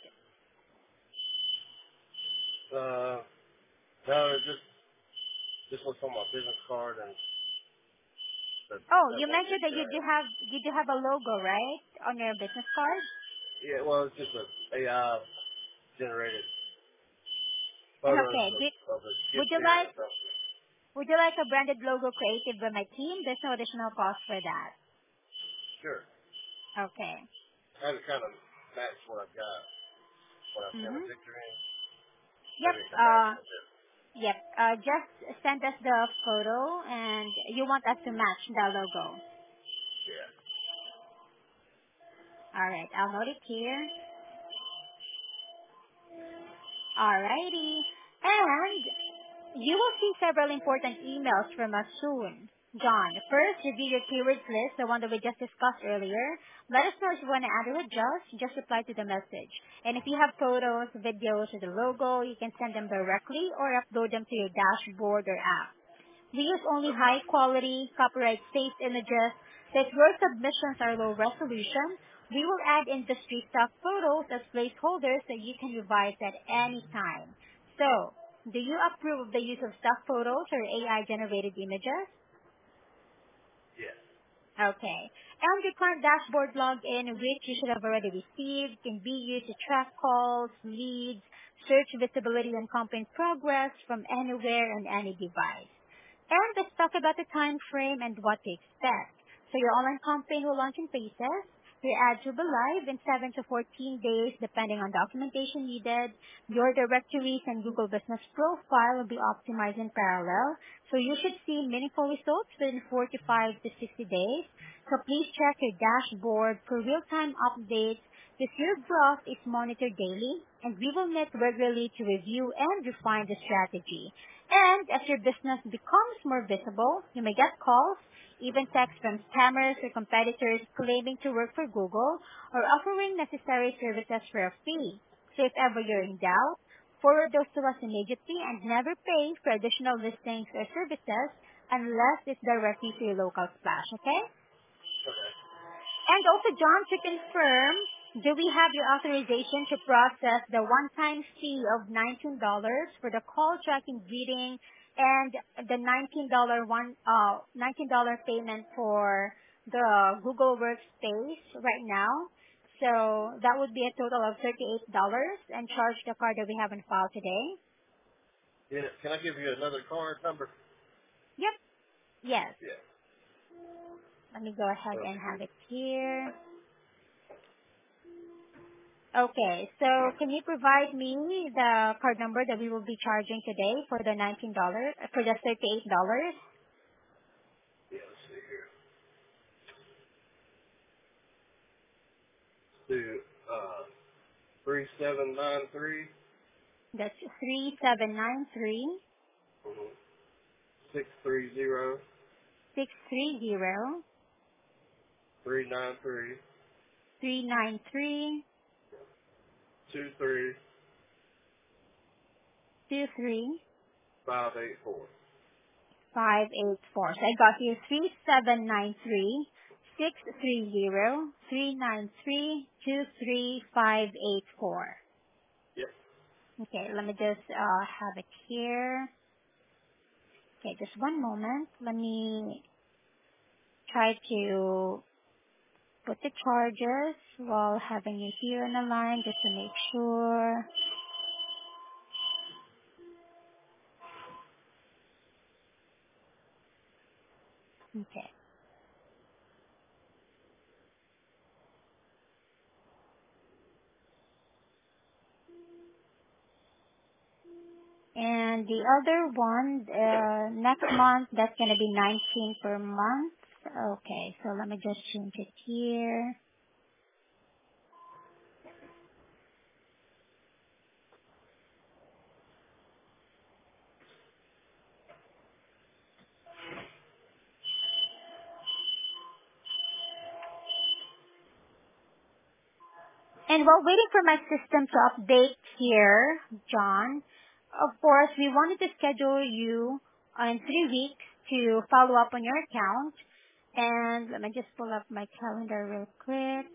No, it just looks on my business card and Oh, that you won't mentioned get that generated. you do have a logo, right, on your business card? Yeah, well, it's just a AI generated photos Okay. of a skid Would you steer like and stuff. would you like a branded logo created by my team? There's no additional cost for that. Sure. Okay. Have it kind of match what I've got when I send a Mhm. picture in. Yep. Maybe it can match a bit. Yep. Just send us the photo, and you want us to match the logo. Yeah. All right. I'll note it here. Alrighty. And you will see several important emails from us soon. John, first, review your keywords list, the one that we just discussed earlier. Let us know if you want to add or adjust. Just reply to the message. And if you have photos, videos, or the logo, you can send them directly or upload them to your dashboard or app. We use only high quality, copyright safe images. So if your submissions are low resolution, we will add industry stock photos as placeholders that you can revise at any time. So, do you approve of the use of stock photos or AI generated images? Yes. Okay. And your current dashboard login, which you should have already received, can be used to track calls, leads, search visibility and campaign progress from anywhere on any device. And let's talk about the time frame and what to expect. So your online campaign will launch in phases. Your ads will be live in 7 to 14 days depending on documentation needed. Your directories and Google Business Profile will be optimized in parallel. So you should see meaningful results within 45 to 60 days. So please check your dashboard for real-time updates. This your growth is monitored daily, and we will meet regularly to review and refine the strategy. And as your business becomes more visible, you may get calls, even texts from scammers or competitors claiming to work for Google or offering necessary services for a fee. So if ever you're in doubt, forward those to us immediately and never pay for additional listings or services unless it's directly to your local splash, okay? Okay. And also, John, to confirm, do we have your authorization to process the one-time fee of $19 for the call tracking greeting and the $19 payment for the Google Workspace right now? So that would be a total of $38 and charge the card that we have on file today. Yeah. Can I give you another card number? Yep. Yes. Yeah. Let me go ahead Let's and have see. it here. Okay, so can you provide me the card number that we will be charging today for the for the $38? Yeah, let's see here. Do 3793 That's 3793 630 630 393 393 23 584. 584. So I got you 3793 630 393 23584. Yep. Okay, let me just have it here. Okay, just one moment. Let me try to put the charges while having you here on the line just to make sure. Okay. And the other one, next month, that's going to be 19 per month. Okay, so let me just change it here. And while waiting for my system to update here, John, of course, we wanted to schedule you in 3 weeks to follow up on your account. And let me just pull up my calendar real quick.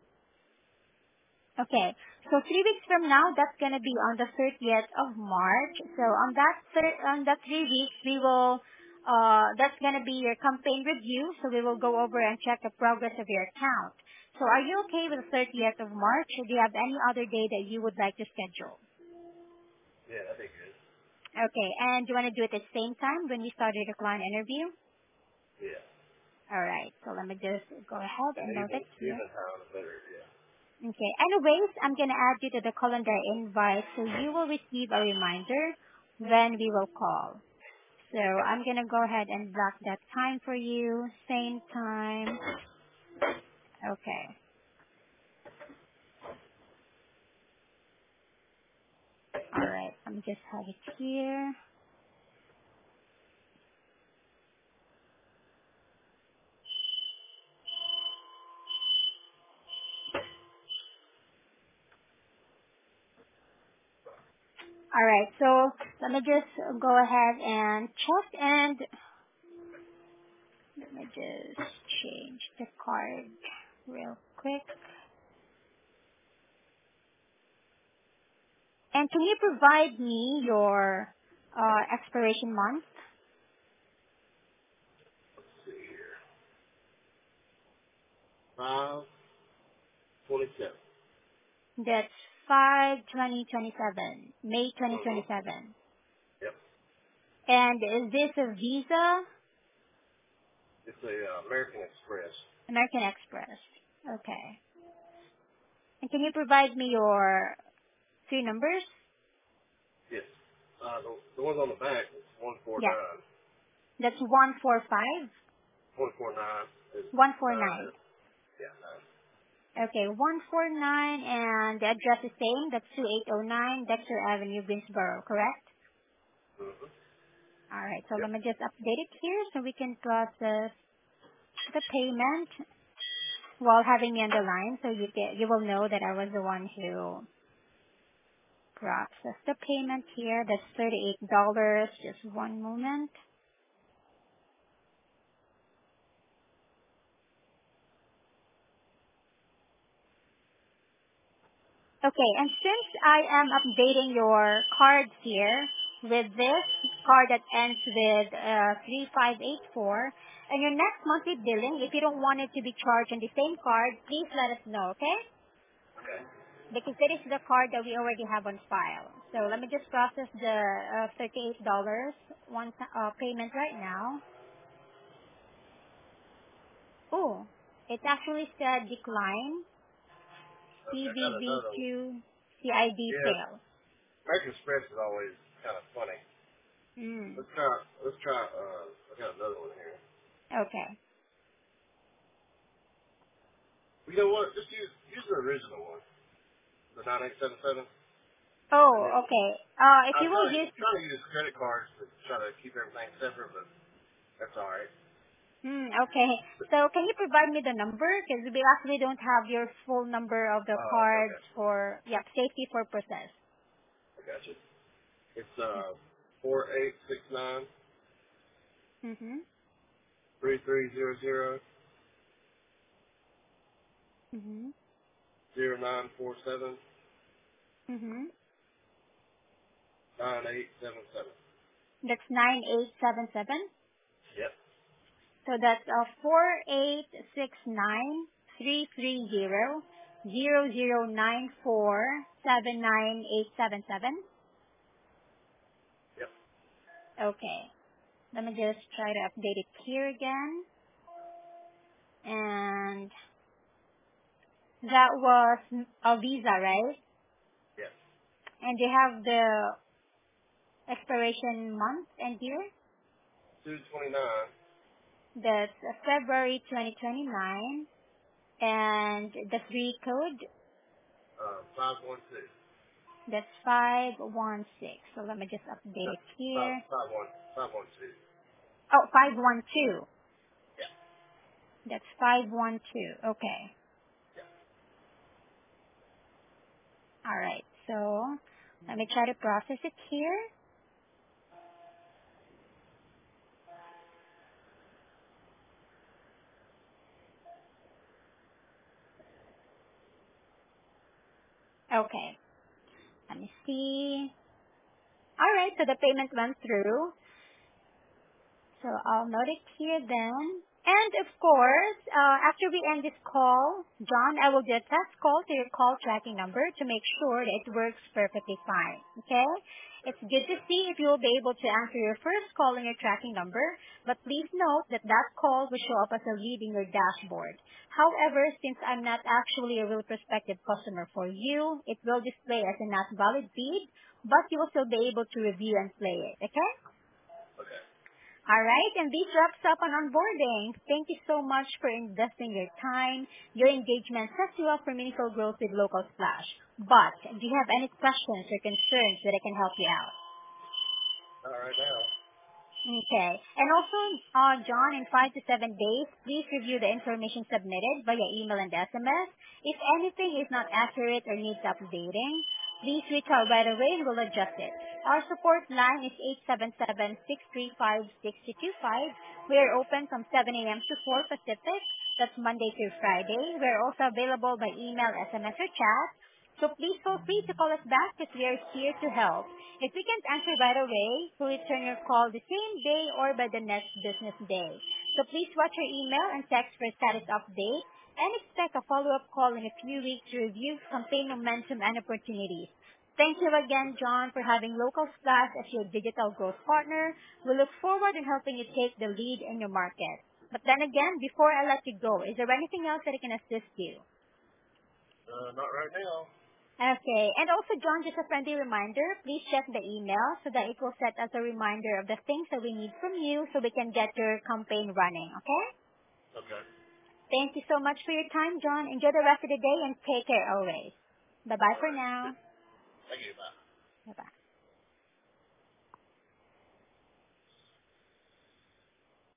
Okay, so 3 weeks from now, that's going to be on the 30th of March. So on that 3 weeks, we will, that's going to be your campaign review. So we will go over and check the progress of your account. So are you okay with the 30th of March, or do you have any other day that you would like to schedule? Yeah, that'd be good. Okay, and do you want to do it at the same time when we started the client interview? Yeah. All right, so let me just go ahead and note it here. Even time is better, yeah. Okay. Anyways, I'm going to add you to the calendar invite, so you will receive a reminder when we will call. So I'm going to go ahead and block that time for you. Same time. Okay. All right. Let me just have it here. All right. So let me just go ahead and check, and let me just change the card real quick. And can you provide me your expiration month? Let's see here. 5/27. That's 5/20/27, May Mm-hmm. 2027. Yep. And is this a Visa? It's a American Express. American Express. Okay. And can you provide me your three numbers? Yes. The ones on the back is 149. Yeah. That's 145? 149 is 149. 9. Yeah, 9. Okay, 149, and the address is same. That's 2809 Dexter Avenue, Greensboro, correct? Mm-hmm. All right, so Yep. let me just update it here so we can process the payment while having me on the line, so you will know that I was the one who processed the payment here. That's $38. Just one moment. Okay, and since I am updating your cards here with this card that ends with 3584, and your next monthly billing, if you don't want it to be charged on the same card, please let us know, okay? Okay. Because it is the card that we already have on file. So let me just process the $38 payment right now. Oh, it actually said decline, Okay, I got another one. CDV2 CID Yeah, fail. American Express is always kind of funny. Mm, Let's try, I got another one here. okay. You know what? Just use the original one, the 9877. And then Oh, okay. If I'm you will use, trying to use credit cards to try to keep everything separate, but that's all right. okay. So can you provide me the number? Because we actually don't have your full number of the cards Okay. for, safety purposes. I got you. It's 4869 Mm-hmm. 3300 Mm-hmm. 0947 Mm-hmm. 9877. That's 9877. Yep. So that's 4869-330-0094-79877. Yep. Okay. Let me just try to update it here again. And that was a Visa, right? Yep. And they have the expiration month and year? 2/29. That's February 2029. And the free code? 516. That's 516. So let me just update it here. 512. Oh, 512. Yeah. That's 512. Okay. Yeah. All right. So let me try to process it here. Okay. Let me see. All right. So the payment went through. So I'll note it here then. And of course, after we end this call, John, I will do a test call to your call tracking number to make sure that it works perfectly fine. Okay? It's good to see if you will be able to answer your first call on your tracking number, but please note that that call will show up as a lead in your dashboard. However, since I'm not actually a real prospective customer for you, it will display as a not valid lead, but you will still be able to review and play it. Okay? Okay. All right, and this wraps up on onboarding. Thank you so much for investing your time. Your engagement sets you up for meaningful growth with Local Splash. But do you have any questions or concerns that I can help you out? Not right now. Okay. And also, John, in 5 to 7 days, please review the information submitted via email and SMS. If anything is not accurate or needs updating, please reach out right away and we'll adjust it. Our support line is 877-635-6225. We are open from 7 a.m. to 4 Pacific. That's Monday through Friday. We're also available by email, SMS, or chat. So please feel free to call us back because we are here to help. If we can't answer right away, we'll return your call the same day or by the next business day. So please watch your email and text for status update and expect a follow-up call in a few weeks to review campaign momentum and opportunities. Thank you again, John, for having Local Splash as your digital growth partner. We look forward to helping you take the lead in your market. But then again, before I let you go, is there anything else that I can assist you? Not right now. Okay. And also, John, just a friendly reminder, please check the email so that it will set as a reminder of the things that we need from you so we can get your campaign running, okay? Okay. Thank you so much for your time, John. Enjoy the rest of the day and take care always. Bye-bye All for right. now. Thank you. Bye. Bye-bye.